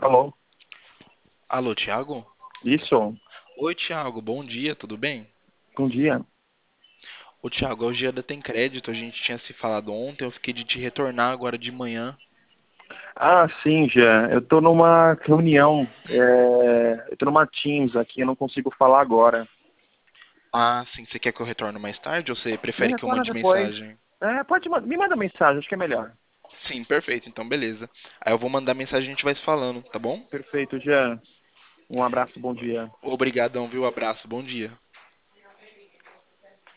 Alô? Alô, Thiago? Isso? Oi, Thiago, bom dia, tudo bem? Bom dia. Ô, Thiago, é o Giada Tem Crédito, a gente tinha se falado ontem, eu fiquei de te retornar agora de manhã. Ah, sim, já. Eu tô numa reunião. Eu tô numa Teams aqui, eu não consigo falar agora. Ah, sim, você quer que eu retorne mais tarde ou você Me prefere que eu retorna mande depois. mensagem? Me manda mensagem, acho que é melhor. Sim, perfeito, então beleza. Aí eu vou mandar mensagem e a gente vai se falando, tá bom? Perfeito, já. Um abraço, bom dia. Obrigadão, viu? Abraço, bom dia.